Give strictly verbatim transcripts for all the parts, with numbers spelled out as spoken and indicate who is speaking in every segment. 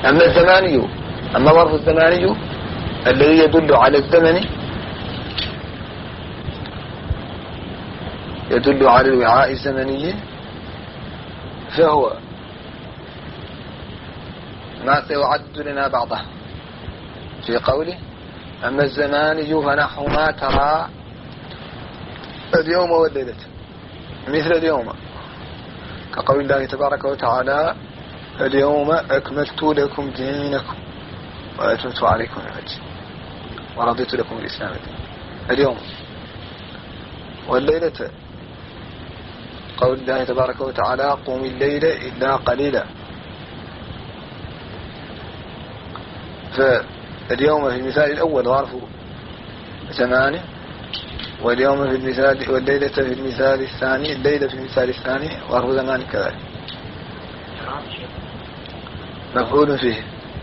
Speaker 1: أما الزماني أما ظرف الزماني الذي يدل على الزمن يدل على الوعاء الزمني فهو ما سيعد لنا بعضه في قوله أما الزماني فنحو ما ترى اليوم والليلة مثل اليوم كقول الله تبارك وتعالى اليوم أكملت لكم دينكم وأتممت عليكم نعمتي ورضيت لكم الإسلام دينا اليوم. والليلة قول الله تبارك وتعالى قوم الليل إلا قليلا. فاليوم في المثال الأول ظرف زمان، واليوم في المثال والليلة في المثال الثاني الليلة في المثال الثاني ظرف زمان كذلك مفعول فيه.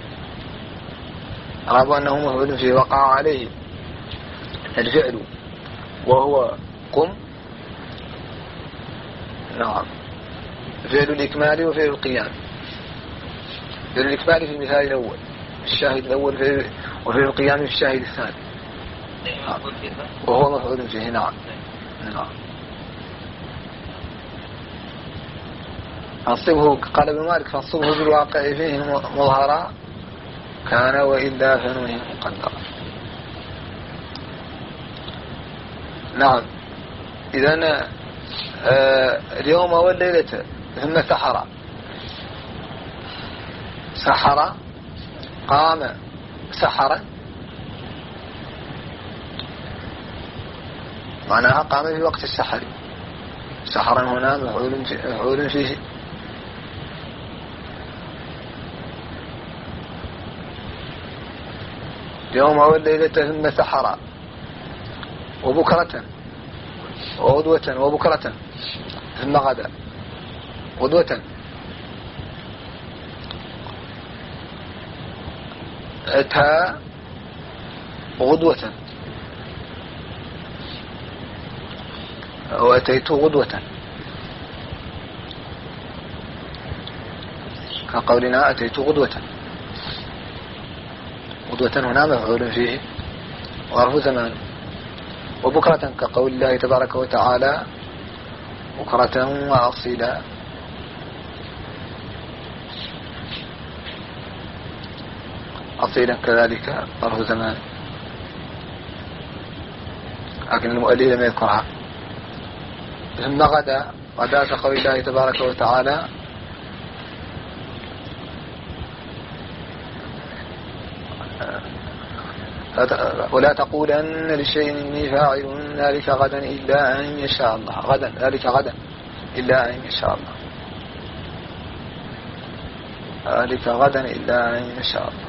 Speaker 1: رابع أنه مفعول فيه وقع عليه الفعل وهو قم. نعم فعل الإكمال وفعل القيام. فعل الإكمال في المثال الأول الشاهد الأول فعل وفعل القيام في الشاهد الثاني وهو مفعول فيه. نعم نعم فانصبه قال ابن مالك فانصبه بالواقع فيه مظهرا كان وإلا فنوه مقدرا. نعم إذن آه اليوم والليلة ثم سحر سحر قام سحر معناها قام في وقت السحر. سحرا هنا مفعول في مفعول فيه. يوم والليلة ثم سحر وبكرة وغدوة وبكرة ثم غدا غدوة أتى غدوة وأتيت غدوة كقولنا أتيت غدوة. غدوة هنا مفعول فيه وظرف زمان. وبكرة كقول الله تبارك وتعالى بكرة وأصيلا. أصيلا كذلك ظرف زمان لكن المؤلف لم يذكرها. ثم غدا غدا كقول الله تبارك وتعالى ولا تقولن لشيء إني فاعل ذلك غدا إلا أن يشاء الله. غدا ذلك غدا إلا أن يشاء الله. ذلك غدا إلا أن يشاء الله.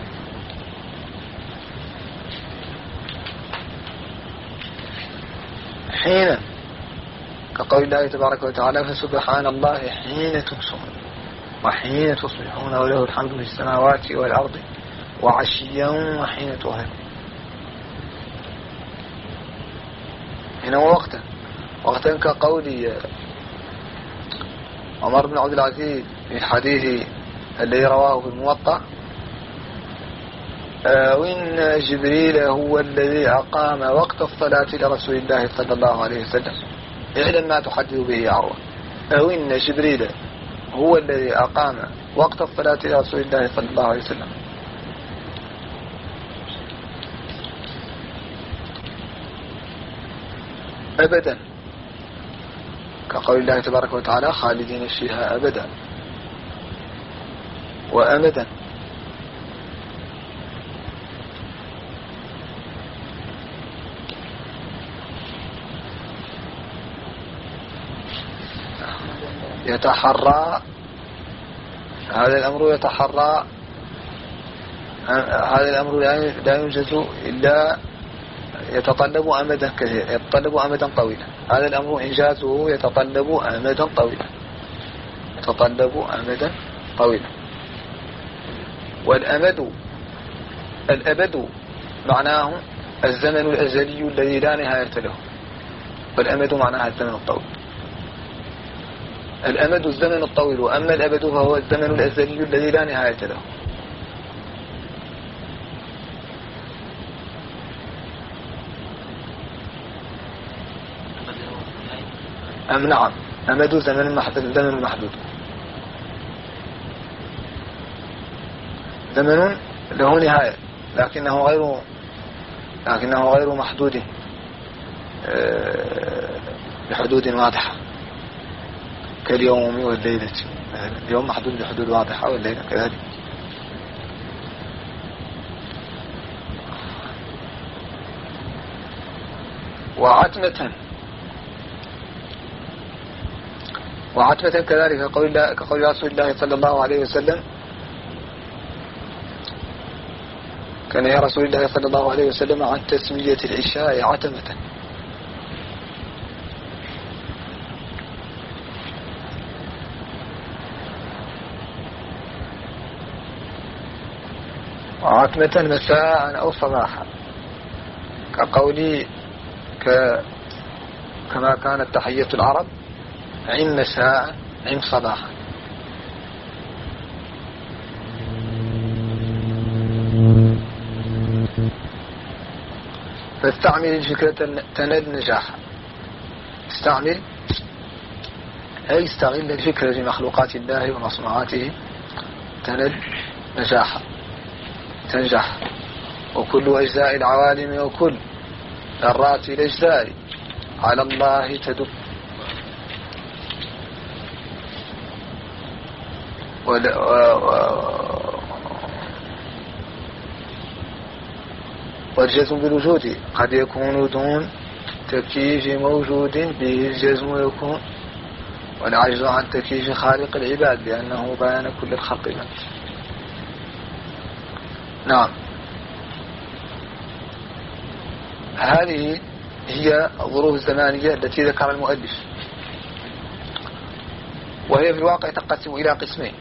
Speaker 1: حين كقول الله تبارك وتعالى فسبحان الله حين تمسون وحين تصبحون وله الحمد في السماوات والأرض وعشيا وحين تظهرون. هنا وقتا وقتا كقول عمر بن عبد العزيز في حديث الذي رواه في الموطأ وإن جبريل هو الذي أقام وقت الصلاة لرسول الله صلى الله عليه وسلم اعلم ما تحدث به يا عروة. أو إن جبريل هو الذي أقام وقت الصلاة لرسول الله صلى الله عليه وسلم. أبدا كقول الله تبارك وتعالى خالدين فيها أبدا وأمدا. يتحرى هذا الأمر يتحرى هذا الأمر لا ينجز إلا يتطلب أمدا كثيرا يتطلب أمدا طويلا. هذا الأمر إنجازه يتطلب أمدا طويلا يتطلب أمدا طويلا. والأمد الأبد معناه الزمن الأزلي الذي لا نهاية له. والأمد معناها الزمن الطويل. الأمد الزمن الطويل وأما الأبد فهو الزمن الأزلي الذي لا نهاية له. أم نعم أمد زمن محدود زمن محدود زمن له نهاية لكنه غير لكنه غير محدود بحدود واضحة كاليوم والليلة. اليوم محدود بحدود واضحة والليلة كذلك. وعتمة وعتمة كذلك كقول كقول رسول الله صلى الله عليه وسلم كان يا رسول الله صلى الله عليه وسلم عن تسمية العشاء عتمة. وعتمة مساء أو صباحا كقولي ك كما كانت تحية العرب عم مساء عم صباحا. فاستعمل الفكرة تنال نجاحا. استعمل أي استغل الفكرة في مخلوقات الله ومصنوعاته تنال نجاحا تنجح. وكل أجزاء العوالم وكل ذرات الأجزاء على الله تدل. والجزم بالوجود قد يكون دون تكييف موجود به الجزم يكون، والعجز عن تكييف خالق العباد لأنه بيان كل الخلق له. نعم، هذه هي الظروف الزمانية التي ذكر المؤلف، وهي في الواقع تنقسم إلى قسمين: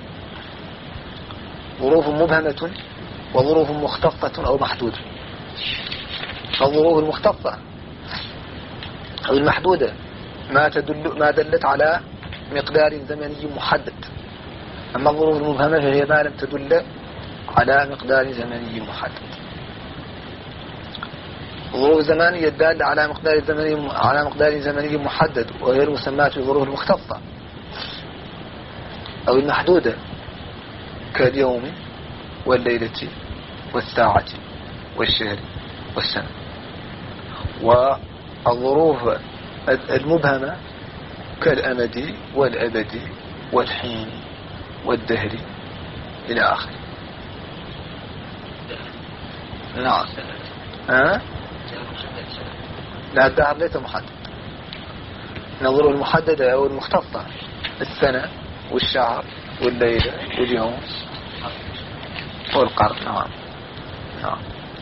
Speaker 1: ظروف مبهمة وظروف مختصة أو محدودة. فالظروف المختصة أو المحدودة ما تدل ما دلت على مقدار زمني محدد، أما الظروف المبهمة فهي ما لم تدل على مقدار زمني محدد. الظروف الزمانية الدالة على مقدار زمني على مقدار زمني محدد وهي المسماة بالظروف المختصة أو المحدودة كاليوم والليلة والساعة والشهر والسنة. والظروف المبهمة كالأمد والأبد والحين والدهر إلى آخره. نعم. أه؟ لا، الدهر ليس محدد. الظروف المحددة أو المختصة السنة والشهر والليلة واليوم والقرن. نعم. نعم.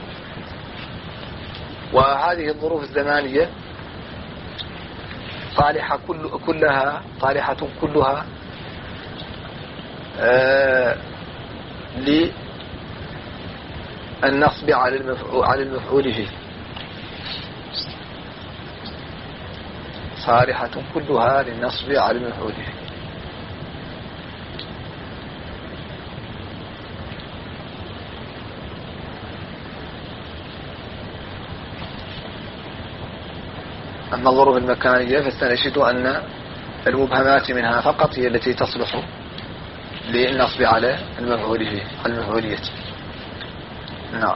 Speaker 1: وهذه الظروف الزمانية صالحة كل كلها صالحة كلها آه للنصب على المفعول على المفعول فيه. صالحة كلها للنصب على المفعول فيه. أما الظروف المكانية فاستنشد أن المبهمات منها فقط هي التي تصلح للنصب على المفعول فيه على المفعولية. نعم.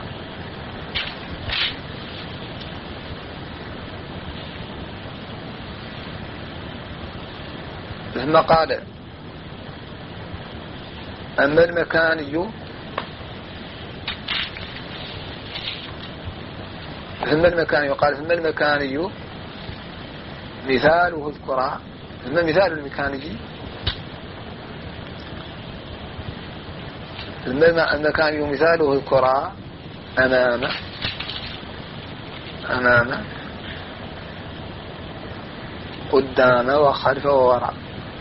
Speaker 1: ثم قال: أما المكاني ثم المكاني وقال ثم المكاني مثاله اذكرا. ثم مثال المكاني ثم المكاني مثاله اذكرا أمام أمام قدام وخلف ووراء.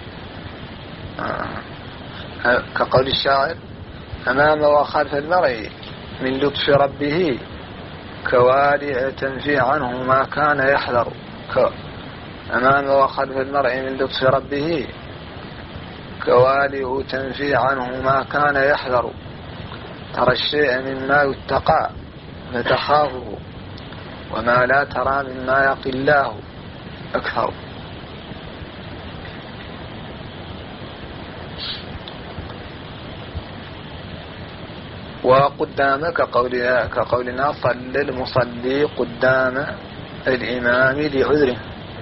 Speaker 1: آه. كقول الشاعر: أمام وخلف المرء من لطف ربه كوالع تنفي عنه ما كان يحذر. أمام وخلف المرء من لطف ربه كوالع تنفي عنه ما كان يحذر. ترى الشيء مما يتقى فتخافه وما لا ترى مما يقي الله أكثر. وقدام كقولنا, كقولنا صلى المصلي قدام الإمام لعذره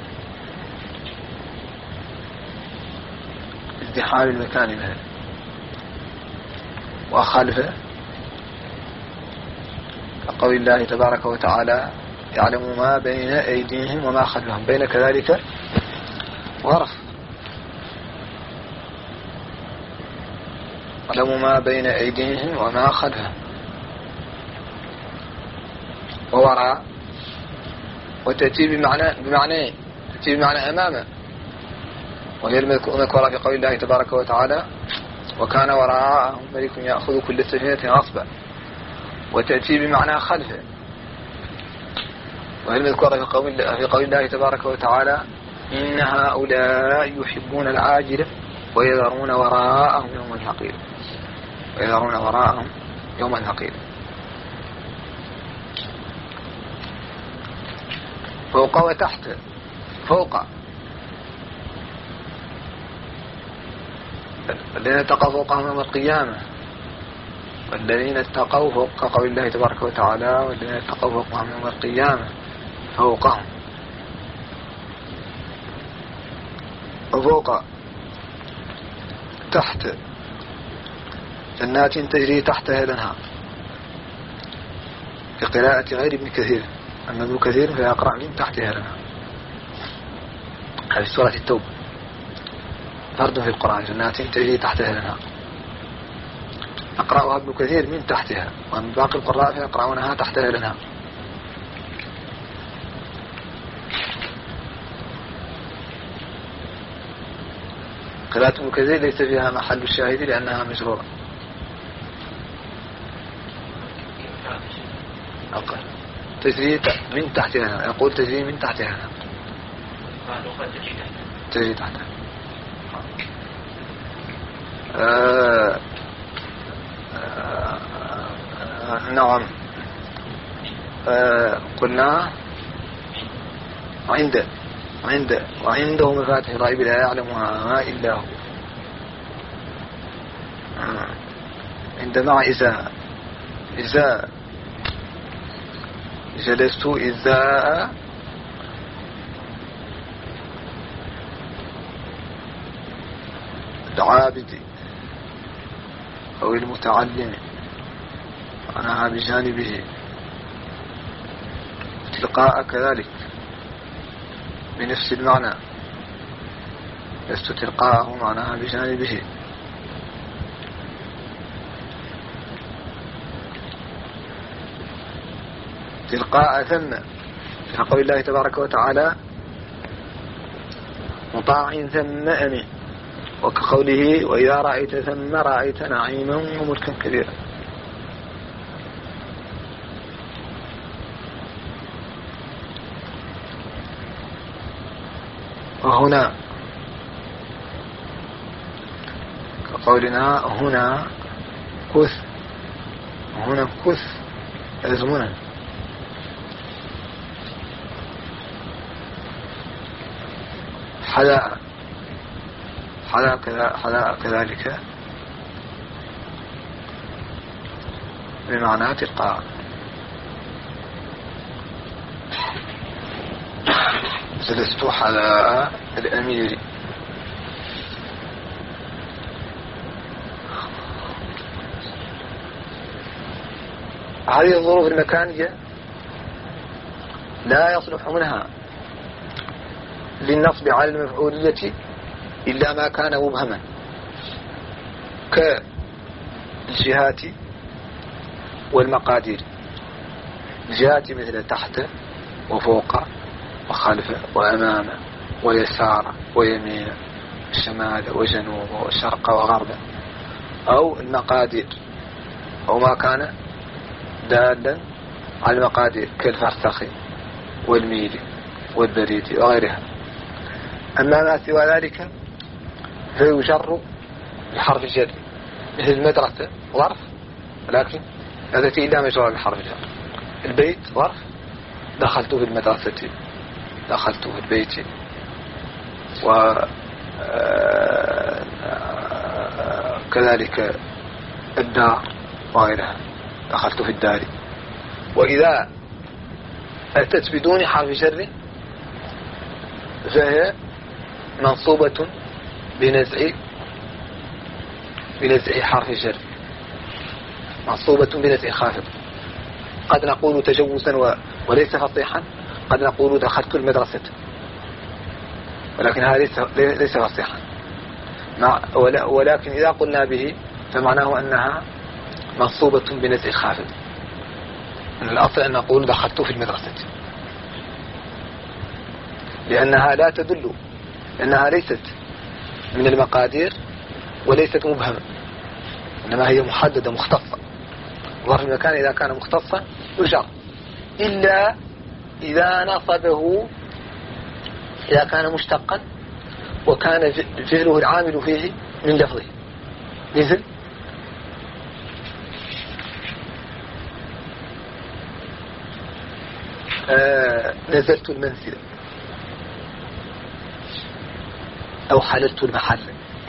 Speaker 1: ازدحام المكان مثلا. وخلفه كقول الله تبارك وتعالى يعلم ما بين أيديهم وما خلفهم، بين كذلك ورف يعلم ما بين أيديهم وما خلفهم. ووراء وتأتي بمعنى بمعنى تأتي بمعنى أمامه، وهي المذكورة في قول الله تبارك وتعالى وكان وراءهم ملك يأخذ كل سفينة غصبا. وتأتي بمعنى خلفه، وهي المذكورة في قول في قول الله تبارك وتعالى إن هؤلاء يحبون العاجلة ويذرون وراءهم يوما ثقيلا ويذرون وراءهم يوما ثقيلا. فوق وتحت. فوق الذين اتقوا فوقهم يوم القيامة، والذين اتقوا فوق قول الله تبارك وتعالى والذين اتقوا فوقهم يوم القيامة فوقهم. وفوق تحت جنات تجري تحتها الأنهار بقراءة غير ابن كثير، أما ابن كثير فيقرأ من تحتها الأنهار. هذه سورة التوبة فرد في القرآن جنات تجري تحتها الأنهار، أقرأها ابن كثير من تحتها، ومن باقي القراء فيقرأونها تحتها الأنهار. قراءة ابن كثير ليس فيها محل الشاهد لأنها مجرورة. أقل تجري من تحتها، يقول تجري من تحتها تجري تحتها. آه آه نعم. آه قلنا عند عند وعنده مفاتيح الغيب لا يعلمها إلا هو. آه عند مع إزاء إزاء جلست إزاء العابد أو المتعلم معناها بجانبه. تلقاء كذلك بنفس المعنى لست تلقاءه معناها بجانبه. تلقاء ثم في قول الله تبارك وتعالى مطاع ثم أمين، وكقوله وإذا رأيت ثم رأيت نعيما وملكا كبيرا. وهنا كقولنا هنا كث، هنا كث أزمنا. حذاء حذاء كذلك بمعنى تلقاء. جلست حذاء الأمير. هذه الظروف المكانية لا يصلح منها للنصب على المفعولية إلا ما كان مبهما كالجهات والمقادير. الجهات مثل تحت وفوق وخلف وأمام ويسار ويمين شمال وجنوب وشرق وغرب، أو المقادير أو ما كان دالا على المقادير كالفرسخ والميل والبريد وغيرها. أما ما سوى ذلك فيجر بحرف الجر مثل المدرسة ظرف، ولكن لا تأتي إلا مجرور بحرف الجر. البيت ظرف، دخلت في المدرسة، دخلت في البيت، وكذلك الدار وغيرها. دخلت في الدار. وإذا أتت بدون حرف شر فهي منصوبة بنزع بنزع حرف شر، منصوبة بنزع خافض. قد نقول تجوزا وليس فصيحا، قد نقول دخلت المدرسة، ولكن هذا ليس ليس فصيحا. ولكن إذا قلنا به فمعناه أنها منصوبة بنزع خافض. من الأصل أن نقول دخلت في المدرسة، لأنها لا تدل، لأنها ليست من المقادير وليست مبهمة، إنما هي محددة مختصة. ظرف المكان إذا كان مختصا يجر، إلا إذا نصبه إذا كان مشتقا وكان فعله العامل فيه من لفظه، مثل آه نزلت المنزل أو حللت المحل.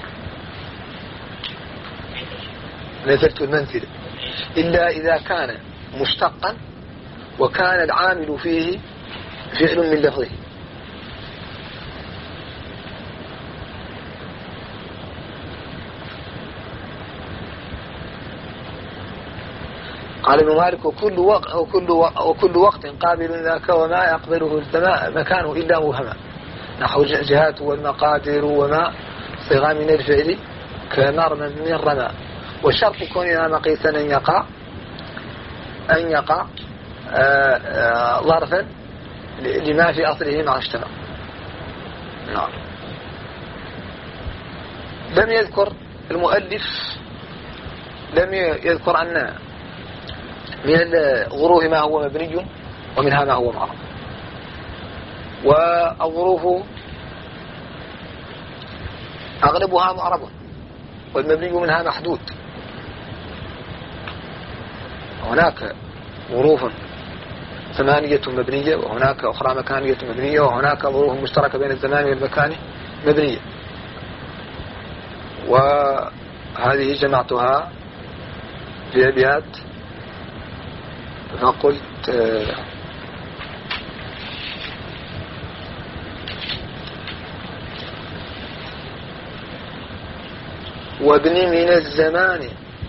Speaker 1: نزلت المنزل إلا إذا كان مشتقا وكان العامل فيه فعل من لفظه. قال ابن مالك وكل وقت, وكل وكل وقت قابل ذاك وما يقبله السماء مكانه إلا مبهما، نحو الجهات والمقادير وما صيغة من الفعل كنرمى من رمى. وشرط كونها مقيسا أن يقع أن يقع ظرفا لما في أصله مع اشتمل. نعم. لم يذكر المؤلف لم يذكر أن من الظروف ما هو مبني ومنها ما هو معرب، والظروف أغلبها معرب والمبني منها محدود. هناك ظروف ثمانية مبنية، وهناك أخرى مكانية مبنية، وهناك ظروف مشتركة بين الزمان والمكان مبنية. وهذه جمعتها في أبيات فقلت وابن من الزمان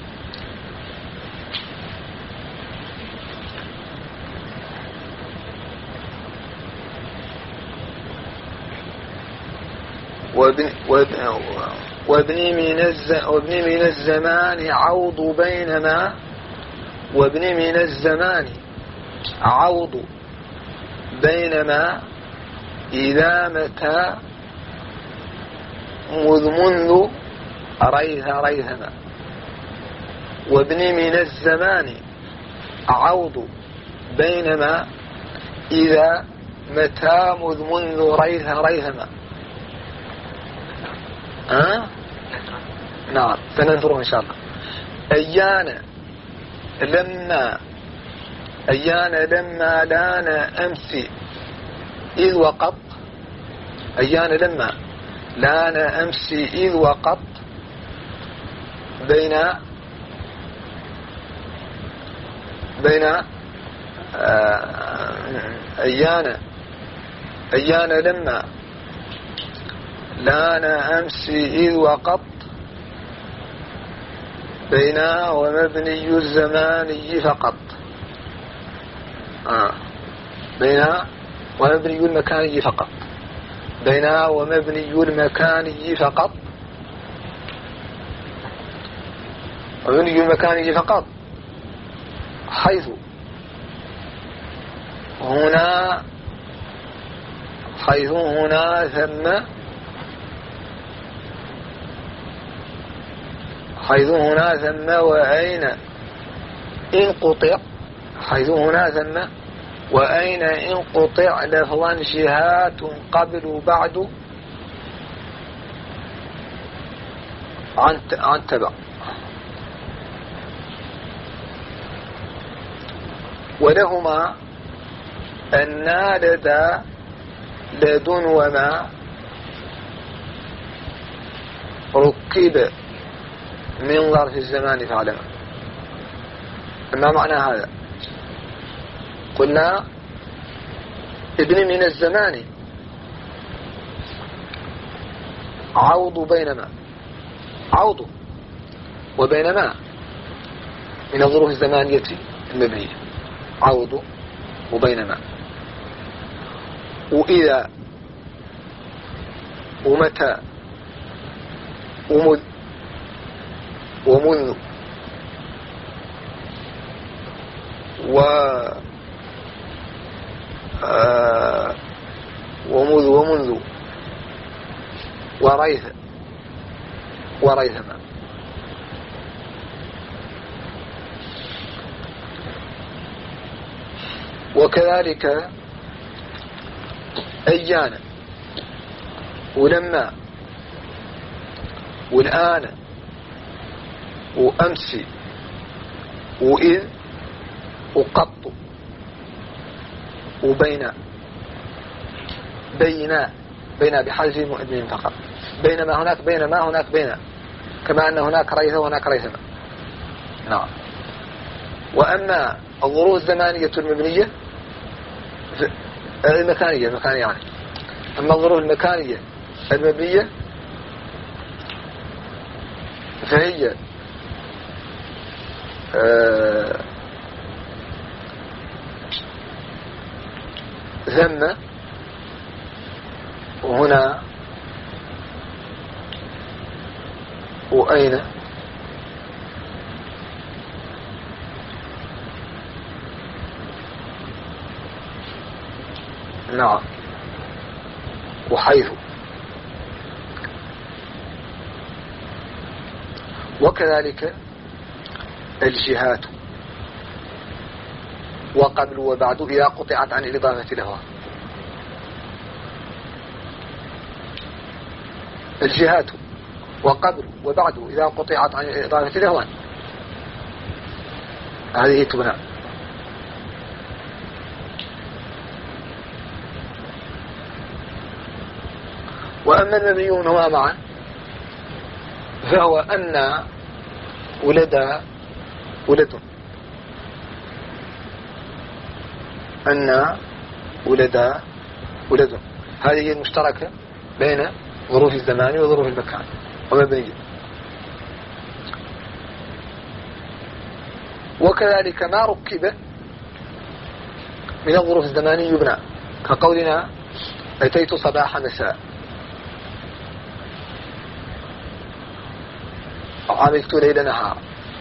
Speaker 1: وابن, وابن, من, الز وابن من الزمان عوض بينما وابن من الزمان عوض بينما إذا متى مذ منذ ريث ريثما. وابن من الزمان عوض بينما إذا متى مذ منذ ريث ريثما. أه؟ نعم سننظره إن شاء الله. أيانا لما أيانا لما لان أمس إذ وقط أيانا لما لان أمس إذ وقط بين بين أيانا أيانا لما لان أمس إذ وقط بينا ومبني الزماني فقط. آه. بينا ومبني المكاني فقط بينا ومبني المكاني فقط ومبني المكاني فقط حيث هنا حيث هنا ثم حيث هنا ثم وأين انقطع حيث هنا ثم وأين انقطع لفظا شهات قبل بعد عن عن تبع. ولهما أن لدى لدن وما ركب من ظرف الزمان فعلما. ما معنى هذا؟ قلنا ابن من الزمان عوض بينما عوض وبينما من الظروف الزمانية المبنية عوض وبينما وإذا ومتى ومذ ومنذ و آه ومذ ومنذ وريث وريثما. وكذلك أيانا ولما والآن وأمس وإذ وقط وبين بين بين بحجم وإذن فقط. بينما هناك بينما هناك بين كما أن هناك ريث وهناك ريثما. نعم. وأما الظروف الزمانية المبنية المكانية المكانية يعني أما الظروف المكانية المبنية فهي آه ثم وهنا وأين نعم وحيث. وكذلك الجهات وقبل وبعد إذا قطعت عن الإضافة لها. الجهات وقبل وبعد إذا قطعت عن الإضافة لها هذه تبنى. وأما المبنيون هو معا فهو أن ولد ولد أن ولد ولد هذه هي المشتركة بين ظروف الزمان وظروف المكان ومبنية. وكذلك ما ركب من الظروف الزمانية يبنى كقولنا أتيت صباح مساء عملت ليل نهار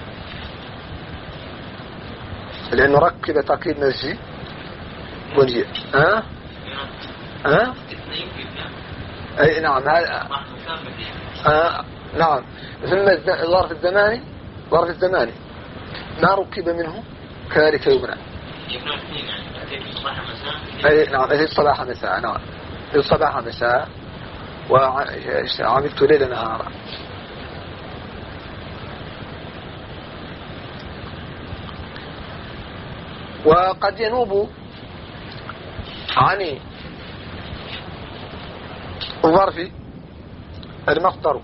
Speaker 1: لأنه ركب تركيب نسجي بنجي ها ها أي نعم هذا آه نعم. ثم الظرف الزماني الظرف الزماني ما ركب منه كذلك يبنى. أي نعم أتيت صباح مساء نعم أتيت صباح مساء وعملت ليل نهارا. وقد ينوب عن الظرف المصدر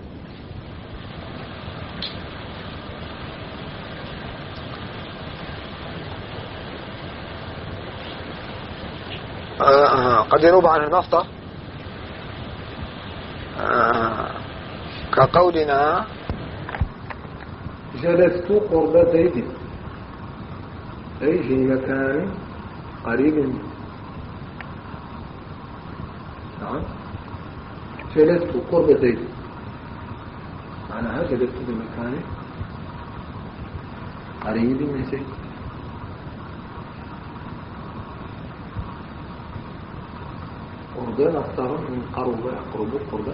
Speaker 1: آه قد ينوب عن المصدر آه كقولنا
Speaker 2: جلست قرب زيد أي في مكان قريب منه. نعم جلست قرب زيد معناها جلست بمكان قريب من زيد. قرب مصدر من قرب يقرب قرب.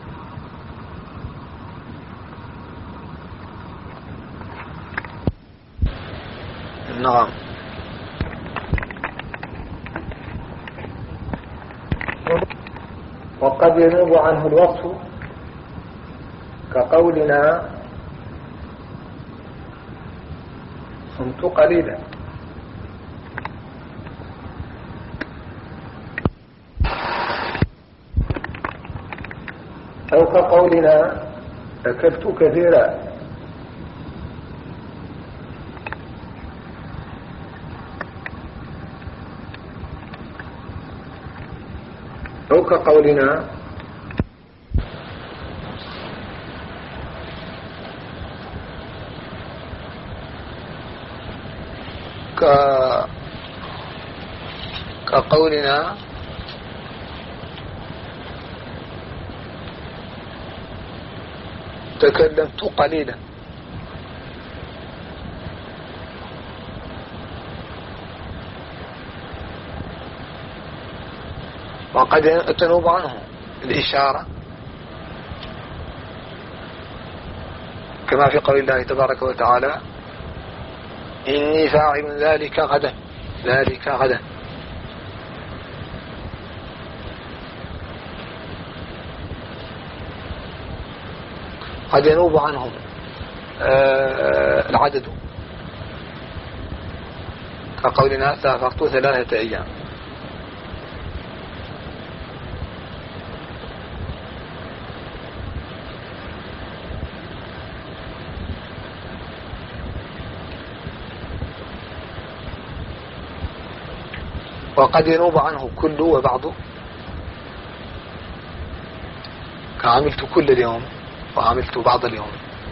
Speaker 1: نعم.
Speaker 2: وقد ينوب عنه الوصف كقولنا صمت قليلا أو كقولنا أكلت كثيرا أو كقولنا
Speaker 1: ك... كقولنا تكلمت قليلا، وقد تنوب عنه الإشارة كما في قول الله تبارك وتعالى إني فاعل ذلك غدا، ذلك غدا. قد ينوب عنهم آه العدد كقولنا سافرت ثلاثة أيام. وقد ينوب عنه كل وبعض كعملت كل اليوم وعملت بعض اليوم.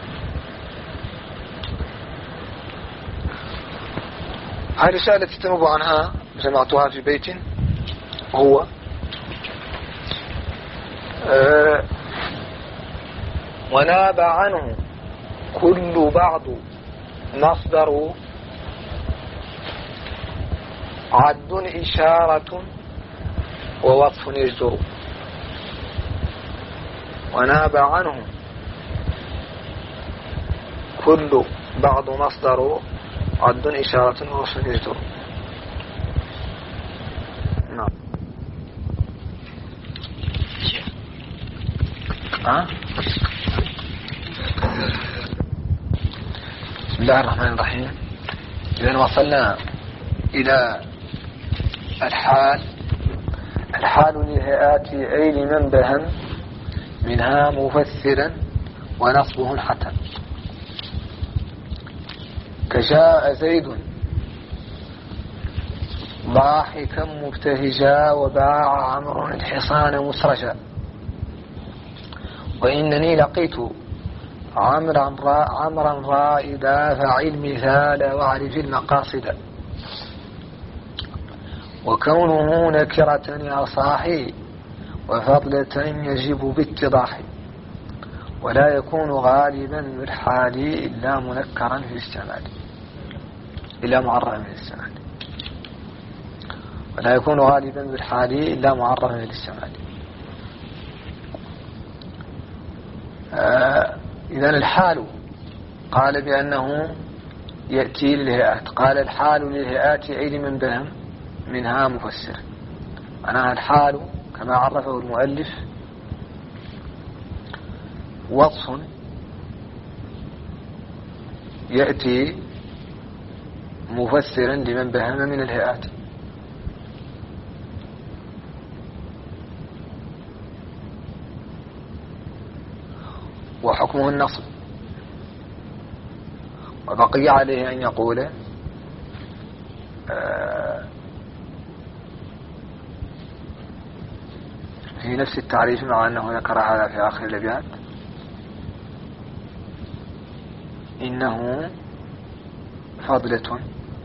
Speaker 1: هذه الأشياء التي تنوب عنها جمعتها في بيت هو أه وناب عنه كل بعض مصدر عد إشارة ووصف يجدر. وناب عنه كل بعض مصدر عد إشارة ووصف يجدر. نعم. ها؟ بسم الله الرحمن الرحيم. إذن وصلنا إلى الحال. الحال للهيئات أي لمنبها منها مفسرا ونصبه حتى كجاء زيد ضاحكا مبتهجا وباع عمرو الحصان مسرجا. وإنني لقيت عمرا را عمرا رائدا فعل مثال واعرف المقاصد. وكونه نكرة يا صاحي وفضلة يجب باتضاح. ولا يكون غالبا بالحال إلا منكرا في الاستعمال إلا معرفا في الاستعمال. ولا يكون غالبا بالحال إلا معرفا في الاستعمال. آه إذن الحال قال بأنه يأتي للهيئات. قال الحال للهيئات أي لمن بهم منها مفسر. معناها الحال كما عرفه المؤلف وصف يأتي مفسرا لمن بهم من الهيئات. وحكمه النصب. وبقي عليه أن يقول آه في نفس التعريف مع أنه ذكر هذا في آخر الأبيات إنه فضلة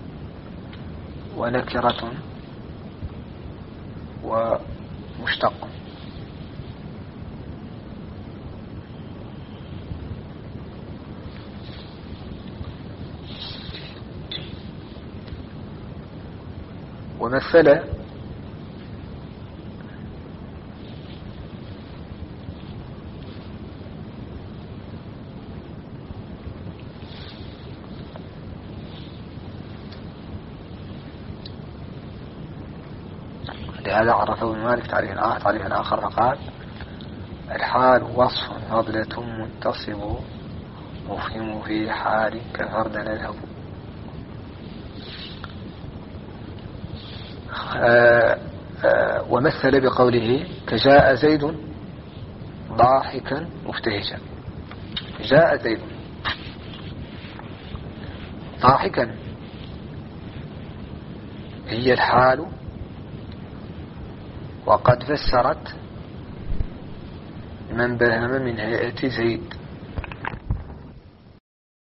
Speaker 1: ونكرة ومشتق. ومثل لهذا عرفه ابن مالك تعريفا آخر تعريفا آخر فقال الحال وصف فضلة منتصب مفهم في حال كفرد نذهب. آه آه ومثل بقوله كجاء زيد ضاحكا مبتهجا. جاء زيد ضاحكا هي الحال وقد فسرت من بهم من هيئة زيد